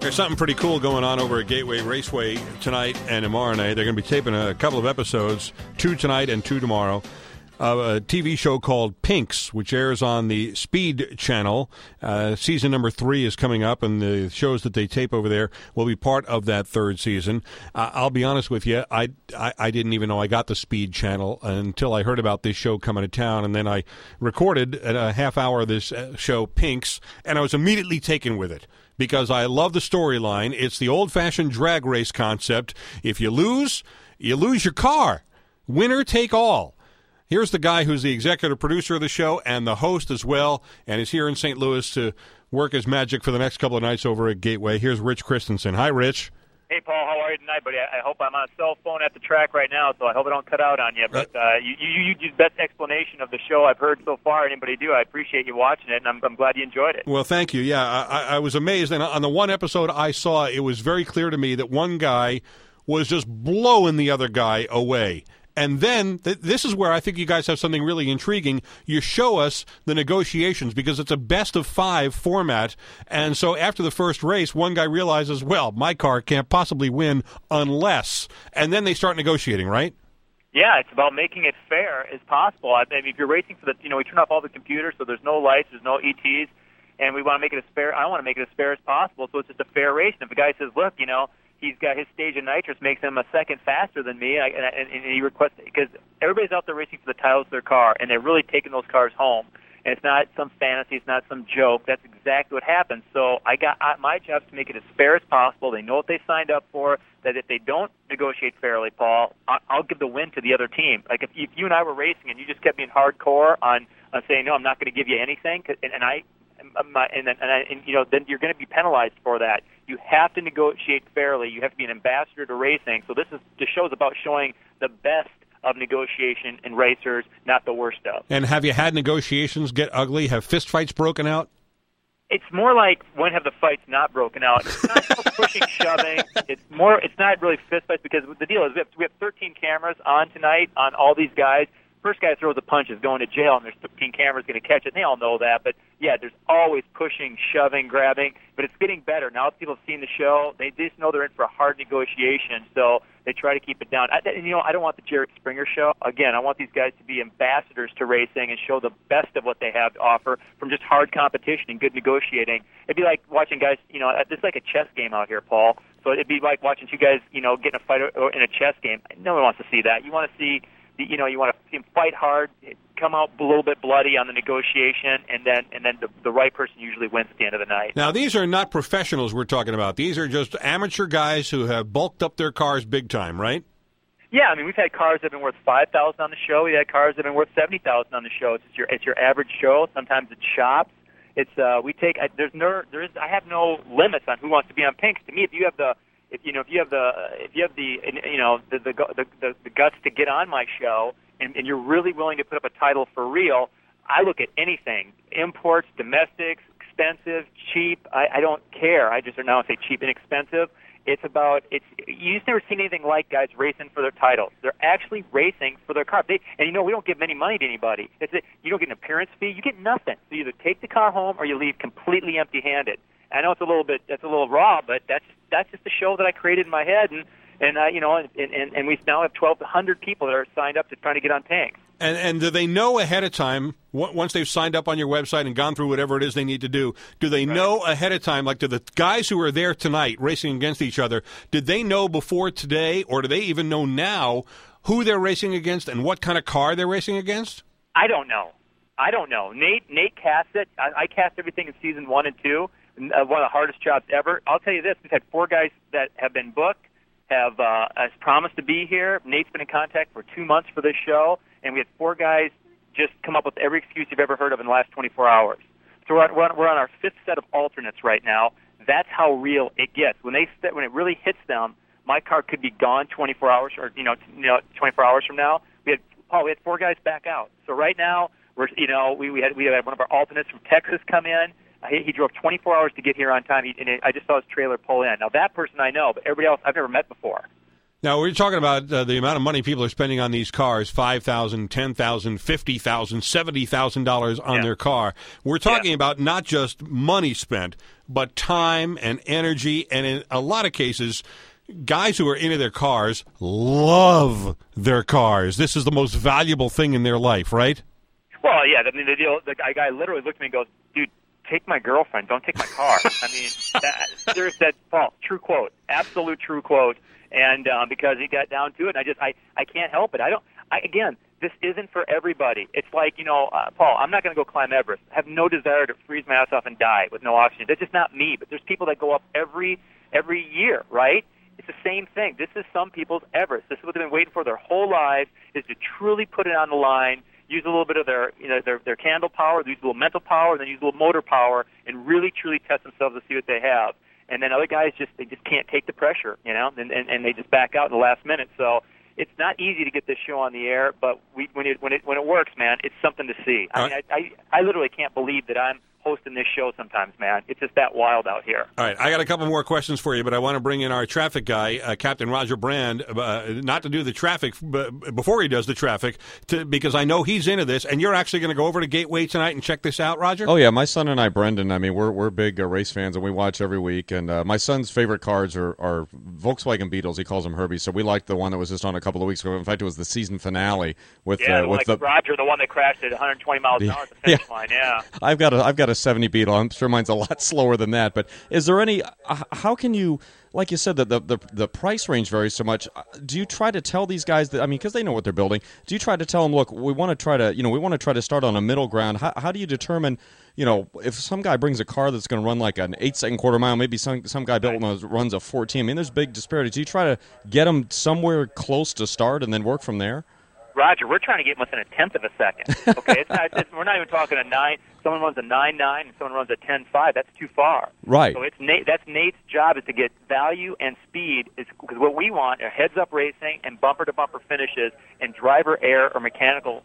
There's something pretty cool going on over at Gateway Raceway tonight and tomorrow night. They're going to be taping a couple of episodes, 2 tonight and 2 tomorrow, of a TV show called Pinks, which airs on the Speed Channel. Season number 3 is coming up, and the shows that they tape over there will be part of that 3rd season. I'll be honest with you, I didn't even know I got the Speed Channel until I heard about this show coming to town, and then I recorded a half hour of this show, Pinks, and I was immediately taken with it, because I love the storyline. It's the old-fashioned drag race concept. If you lose your car. Winner take all. Here's the guy who's the executive producer of the show and the host as well, and is here in St. Louis to work his magic for the next couple of nights over at Gateway. Here's Rich Christensen. Hi, Rich. Hey, Paul. How are you tonight, buddy? I hope I'm on a cell phone at the track right now, so I hope I don't cut out on you. But you do the best explanation of the show I've heard so far. Anybody do? I appreciate you watching it, and I'm glad you enjoyed it. Well, thank you. Yeah, I was amazed. And on the one episode I saw, it was very clear to me that one guy was just blowing the other guy away. And then, this is where I think you guys have something really intriguing. You show us the negotiations, because it's a best-of-5 format. And so after the first race, one guy realizes, well, my car can't possibly win unless. And then they start negotiating, right? Yeah, it's about making it fair as possible. I mean, if you're racing for we turn off all the computers, so there's no lights, there's no ETs, and we want to make it as fair. I want to make it as fair as possible, so it's just a fair race. And if a guy says, look, he's got his stage of nitrous makes him a second faster than me, and he requests, because everybody's out there racing for the titles of their car, and they're really taking those cars home. And it's not some fantasy, it's not some joke. That's exactly what happens. So my job is to make it as fair as possible. They know what they signed up for. That if they don't negotiate fairly, Paul, I'll give the win to the other team. Like if you and I were racing and you just kept being hardcore on saying no, I'm not going to give you anything, then you're going to be penalized for that. You have to negotiate fairly. You have to be an ambassador to racing. So this show's about showing the best of negotiation in racers, not the worst of. And have you had negotiations get ugly? Have fistfights broken out? It's more like when have the fights not broken out. It's not so pushing, shoving. It's not really fistfights, because the deal is we have 13 cameras on tonight on all these guys. First guy throws a punch is going to jail, and there's 15 cameras going to catch it. And they all know that. But, yeah, there's always pushing, shoving, grabbing. But it's getting better. Now that people have seen the show, they just know they're in for a hard negotiation, so they try to keep it down. I don't want the Jerry Springer show. Again, I want these guys to be ambassadors to racing and show the best of what they have to offer from just hard competition and good negotiating. It'd be like watching guys, it's like a chess game out here, Paul. So it'd be like watching two guys, get in a fight in a chess game. No one wants to see that. You want to see you want to see them fight hard, come out a little bit bloody on the negotiation, and then the right person usually wins at the end of the night. Now, these are not professionals we're talking about. These are just amateur guys who have bulked up their cars big time, right? Yeah, I mean, we've had cars that have been worth $5,000 on the show. We've had cars that have been worth $70,000 on the show. It's your average show. Sometimes it's shops. It's I have no limits on who wants to be on Pinks. To me, if you have the guts to get on my show and you're really willing to put up a title for real, I look at anything. Imports, domestics, expensive, cheap. I don't care. I just now say cheap and expensive. You just never seen anything like guys racing for their titles. They're actually racing for their car. We don't give any money to anybody. You don't get an appearance fee. You get nothing. So you either take the car home or you leave completely empty-handed. I know it's a little raw, but that's just the show that I created in my head, and we now have 1,200 people that are signed up to trying to get on Pinks. And do they know ahead of time, once they've signed up on your website and gone through whatever it is they need to do, do they know ahead of time, like do the guys who are there tonight racing against each other, did they know before today, or do they even know now who they're racing against and what kind of car they're racing against? I don't know. Nate casts it. I cast everything in season 1 and 2. One of the hardest jobs ever. I'll tell you this: we've had 4 guys that have been booked, have promised to be here. Nate's been in contact for 2 months for this show, and we had 4 guys just come up with every excuse you've ever heard of in the last 24 hours. So we're on our 5th set of alternates right now. That's how real it gets. When it really hits them, my car could be gone 24 hours, or 24 hours from now. We had 4 guys back out. So right now we had one of our alternates from Texas come in. He drove 24 hours to get here on time, I just saw his trailer pull in. Now, that person I know, but everybody else I've never met before. Now, we're talking about the amount of money people are spending on these cars, $5,000, $10,000, $50,000, $70,000 on their car. We're talking about not just money spent, but time and energy, and in a lot of cases, guys who are into their cars love their cars. This is the most valuable thing in their life, right? Well, yeah. I mean, the guy literally looked at me and goes, "Dude, take my girlfriend. Don't take my car." I mean, that's Paul. True quote. Absolute true quote. And because he got down to it, and I can't help it. Again, this isn't for everybody. It's like, Paul, I'm not going to go climb Everest. I have no desire to freeze my ass off and die with no oxygen. That's just not me. But there's people that go up every year, right? It's the same thing. This is some people's Everest. This is what they've been waiting for their whole lives, is to truly put it on the line, use a little bit of their candle power, use a little mental power, and then use a little motor power, and really truly test themselves to see what they have. And then other guys just can't take the pressure, and they just back out in the last minute. So it's not easy to get this show on the air, but when it works, man, it's something to see. I literally can't believe that I'm hosting this show sometimes, man. It's just that wild out here. All right, I got a couple more questions for you, but I want to bring in our traffic guy, Captain Roger Brand, not to do the traffic, but before he does the traffic, because I know he's into this, and you're actually going to go over to Gateway tonight and check this out, Roger? Oh, yeah, my son and I, Brendan, I mean, we're big race fans, and we watch every week, and my son's favorite cars are Volkswagen Beetles. He calls them Herbie, so we liked the one that was just on a couple of weeks ago. In fact, it was the season finale with Roger, the one that crashed at 120 miles an hour at the finish line, yeah. I've got a 70 Beetle. I'm sure mine's a lot slower than that. But is there any? How can you? Like you said, that the price range varies so much. Do you try to tell these guys that? I mean, because they know what they're building. Do you try to tell them, look, we want to try to start on a middle ground? How do you determine? If some guy brings a car that's going to run like an 8-second quarter mile, maybe some guy runs a 14. I mean, there's big disparities. Do you try to get them somewhere close to start and then work from there? Roger, we're trying to get within a tenth of a second. Okay, we're not even talking a 9. Someone runs a 9.9 and someone runs a 10.5. That's too far. Right. So that's Nate's job, is to get value and speed. Because what we want are heads-up racing and bumper-to-bumper finishes and driver error or mechanical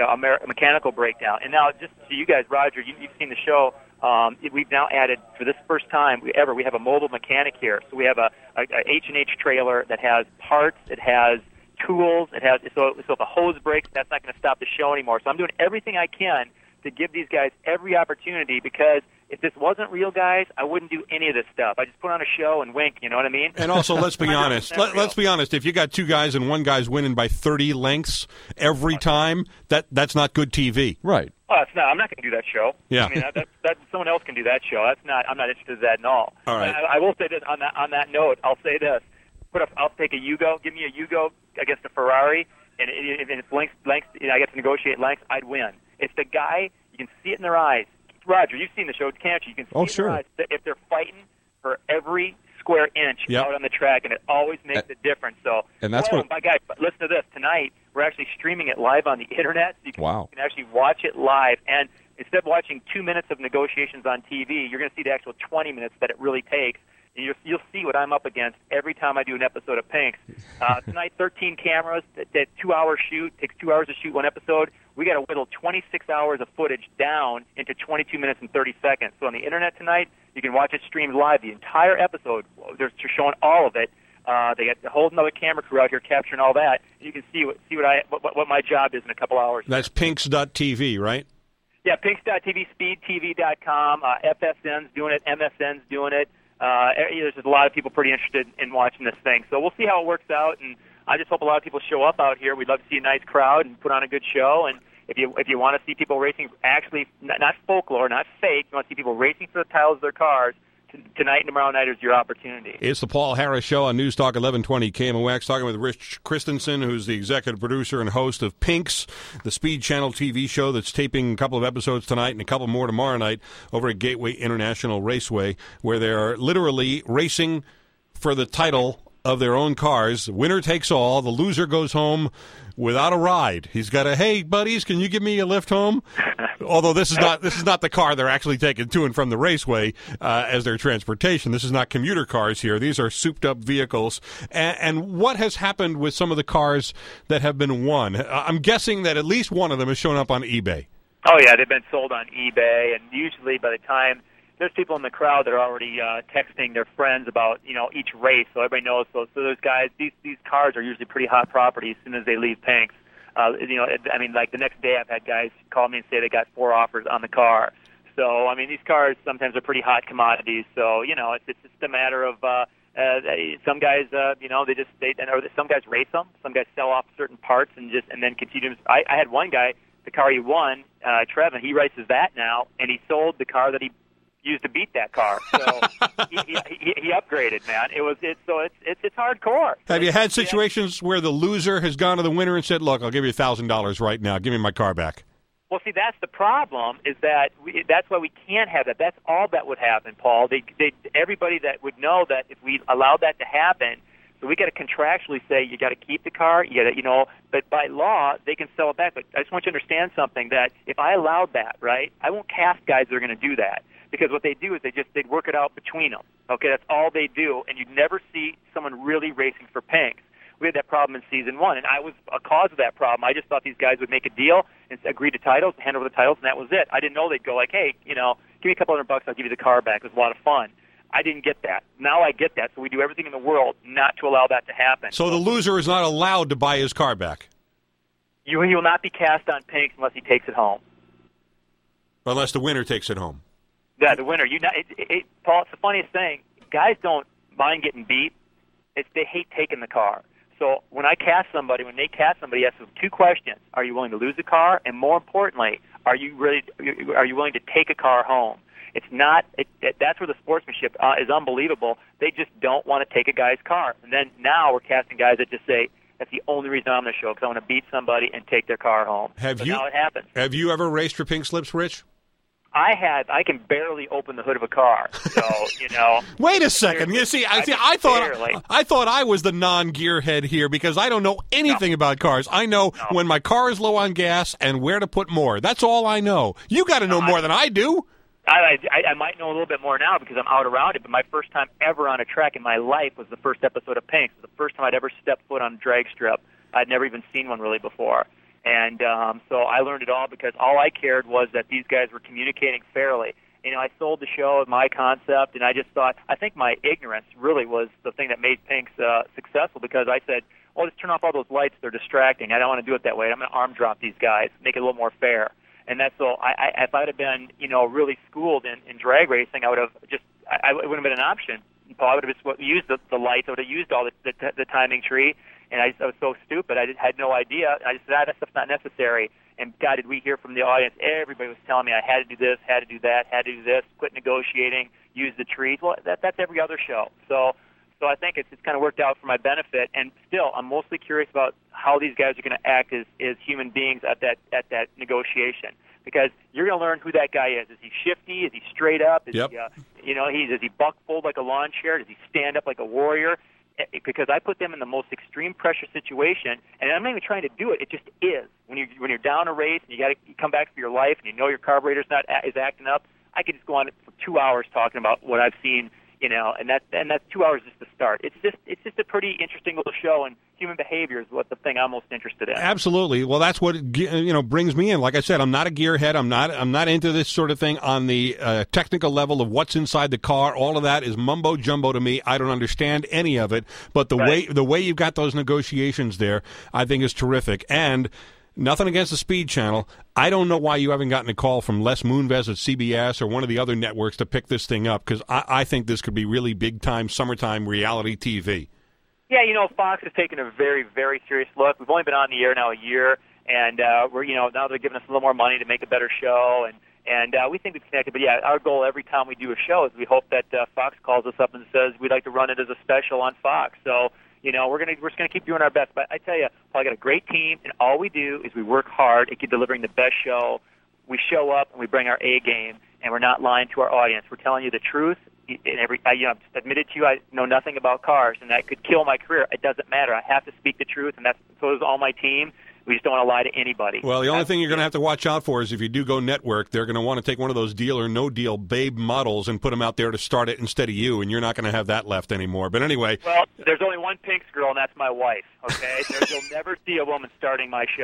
breakdown. And now, just so you guys, Roger, you've seen the show. We've now added, for this first time we have a mobile mechanic here. So we have a H&H trailer that has parts. It has tools. It has so if a hose breaks, that's not going to stop the show anymore. So I'm doing everything I can to give these guys every opportunity, because if this wasn't real, guys, I wouldn't do any of this stuff. I just put on a show and wink, you know what I mean? And also, let's be honest. Let's be honest. If you got two guys and one guy's winning by 30 lengths every time, that's not good TV. Right. Oh, it's not. I'm not going to do that show. Yeah. I mean, that someone else can do that show. I'm not interested in that at all. All right. I will say this on that note. I'll say this. I'll take a Yugo. Give me a Yugo against a Ferrari, and if it's lengths, I get to negotiate lengths, I'd win. It's the guy. You can see it in their eyes. Roger, you've seen the show, can't you? You can see it in their eyes if they're fighting for every square inch out on the track, and it always makes a difference. So, my guy, listen to this. Tonight, we're actually streaming it live on the internet, so you can actually watch it live. And instead of watching 2 minutes of negotiations on TV, you're going to see the actual 20 minutes that it really takes. And you'll see what I'm up against every time I do an episode of Pinks. Tonight, 13 cameras, that 2-hour shoot, takes 2 hours to shoot one episode. We got to whittle 26 hours of footage down into 22 minutes and 30 seconds. So on the internet tonight, you can watch it streamed live. The entire episode, they're showing all of it. They got a whole another camera crew out here capturing all that. You can see what my job is in a couple hours. That's Pinks.tv, right? Yeah, Pinks.tv, SpeedTV.com, FSN's doing it, MSN's doing it. There's a lot of people pretty interested in watching this thing. So we'll see how it works out, and I just hope a lot of people show up out here. We'd love to see a nice crowd and put on a good show. And if you want to see people racing, actually, not folklore, not fake, you want to see people racing for the titles of their cars, tonight and tomorrow night is your opportunity. It's the Paul Harris Show on News Talk 1120 KMOX, talking with Rich Christensen, who's the executive producer and host of Pinks, the Speed Channel TV show that's taping a couple of episodes tonight and a couple more tomorrow night over at Gateway International Raceway, where they're literally racing for the title of their own cars. Winner takes all. The loser goes home without a ride. He's got hey, buddies, can you give me a lift home? Although this is not the car they're actually taking to and from the raceway as their transportation. This is not commuter cars here. These are souped-up vehicles. And what has happened with some of the cars that have been won? I'm guessing that at least one of them has shown up on eBay. Oh, yeah, they've been sold on eBay, and usually by the time there's people in the crowd that are already texting their friends about each race, so everybody knows. So those guys, these cars are usually pretty hot property as soon as they leave Pinks. I mean, like the next day, I've had guys call me and say they got 4 offers on the car. So, I mean, these cars sometimes are pretty hot commodities. So, it's just a matter of some guys, some guys race them. Some guys sell off certain parts and then continue. I had one guy, the car he won, Trevin, he races that now, and he sold the car that he used to beat that car. So he upgraded, man. It's hardcore. Have you had situations where the loser has gone to the winner and said, "Look, I'll give you $1,000 right now. Give me my car back"? Well, see, that's the problem. Is that that's why we can't have that. That's all that would happen, Paul. Everybody that would know that if we allowed that to happen. So we got to contractually say you got to keep the car. You got to, but by law they can sell it back. But I just want you to understand something, that if I allowed that, right, I won't cast guys that are going to do that, because what they do is they'd work it out between them. Okay, that's all they do, and you'd never see someone really racing for Pinks. We had that problem in season 1, and I was a cause of that problem. I just thought these guys would make a deal and agree to titles, hand over the titles, and that was it. I didn't know they'd go like, hey, give me a couple $100, I'll give you the car back. It was a lot of fun. I didn't get that. Now I get that, so we do everything in the world not to allow that to happen. So the loser is not allowed to buy his car back? He will not be cast on Pinks unless he takes it home. Unless the winner takes it home. Yeah, the winner. Paul, it's the funniest thing. Guys don't mind getting beat. They hate taking the car. So when they cast somebody, I ask them 2 questions: Are you willing to lose the car? And more importantly, are you willing to take a car home? It's not. That's where the sportsmanship is unbelievable. They just don't want to take a guy's car. And then now we're casting guys that just say, that's the only reason I'm on the show, because I want to beat somebody and take their car home. Now it happens. Have you ever raced for Pink Slips, Rich? I can barely open the hood of a car, so Wait a second. You see, I thought I was the non-gearhead here, because I don't know anything about cars. I know when my car is low on gas and where to put more. That's all I know. You got to know more than I do. I might know a little bit more now because I'm out around it, but my first time ever on a track in my life was the first episode of Pinks. It was the first time I'd ever stepped foot on a drag strip. I'd never even seen one really before. And so I learned it all because all I cared was that these guys were communicating fairly. I sold the show as my concept, and I just thought, I think my ignorance really was the thing that made Pinks successful, because I said, well, just turn off all those lights. They're distracting. I don't want to do it that way. I'm going to arm drop these guys, make it a little more fair. And that's so. If I'd have been, really schooled in drag racing, I would have it wouldn't have been an option. Paul, I would have just used the lights. I would have used all the timing tree. And I was so stupid. I had no idea. I just said, that stuff's not necessary. And God, did we hear from the audience? Everybody was telling me I had to do this, had to do that, had to do this. Quit negotiating. Use the trees. Well, that's every other show. So I think it's kind of worked out for my benefit. And still, I'm mostly curious about how these guys are going to act as human beings at that negotiation, because you're going to learn who that guy is. Is he shifty? Is he straight up? Is yep. he, does he buck fold like a lawn chair? Does he stand up like a warrior? Because I put them in the most extreme pressure situation, and I'm not even trying to do it. It just is. When you're down a race and you come back for your life, and your carburetor's is acting up, I could just go on for 2 hours talking about what I've seen. And that's 2 hours just to start. It's just a pretty interesting little show, and human behavior is what the thing I'm most interested in. Absolutely. Well, that's what brings me in. Like I said, I'm not a gearhead. I'm not into this sort of thing on the technical level of what's inside the car. All of that is mumbo jumbo to me. I don't understand any of it. But the way you've got those negotiations there, I think is terrific. And nothing against the Speed Channel. I don't know why you haven't gotten a call from Les Moonves at CBS or one of the other networks to pick this thing up, because I think this could be really big-time, summertime reality TV. Yeah, Fox has taken a very, very serious look. We've only been on the air now a year, and we're now they're giving us a little more money to make a better show, and we think we've connected. But yeah, our goal every time we do a show is we hope that Fox calls us up and says we'd like to run it as a special on Fox. So we're just gonna keep doing our best. But I tell you, Paul, I got a great team, and all we do is we work hard at delivering the best show. We show up and we bring our A game, and we're not lying to our audience. We're telling you the truth. And I've admitted to you I know nothing about cars, and that could kill my career. It doesn't matter. I have to speak the truth, and so does all my team. We just don't want to lie to anybody. Well, the only thing you're going to have to watch out for is if you do go network, they're going to want to take one of those deal or no deal babe models and put them out there to start it instead of you, and you're not going to have that left anymore. But anyway. Well, there's only one Pinks girl, and that's my wife, okay? You'll never see a woman starting my show.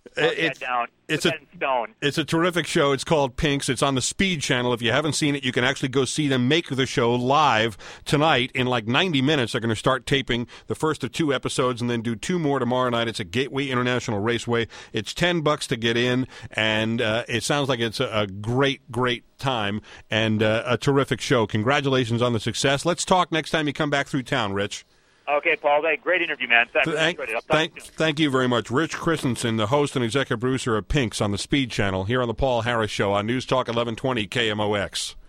That down. It's Put that in stone. It's a terrific show. It's called Pinks. It's on the Speed Channel. If you haven't seen it, you can actually go see them make the show live tonight. In like 90 minutes, they're going to start taping the first of 2 episodes and then do 2 more tomorrow night. It's at Gateway International Raceway. It's $10 to get in, and it sounds like it's a great time and a terrific show. Congratulations on the success. Let's talk next time you come back through town, Rich. Okay, Paul. Great interview, man. Thank you very much. Rich Christensen, the host and executive producer of Pinks on the Speed Channel, here on the Paul Harris Show on News Talk 1120 KMOX.